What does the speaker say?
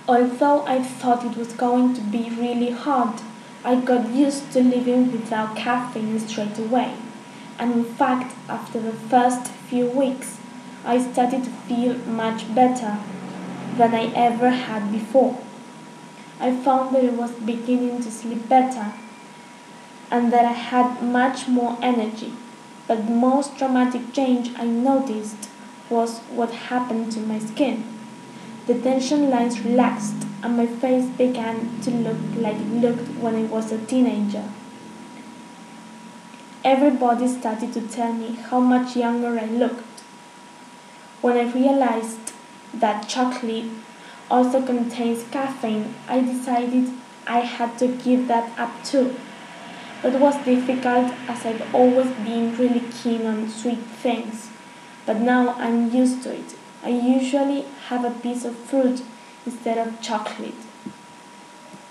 Although I thought it was going to be really hard, I got used to living without caffeine straight away. And in fact, after the first few weeks, I started to feel much better than I ever had before. I found that I was beginning to sleep better and that I had much more energy. But the most dramatic change I noticed was what happened to my skin. The tension lines relaxed and my face began to look like it looked when I was a teenager. Everybody started to tell me how much younger I looked. When I realized that chocolate also contains caffeine, I decided I had to give that up too. It was difficult as I've always been really keen on sweet things, but now I'm used to it. I usually have a piece of fruit instead of chocolate.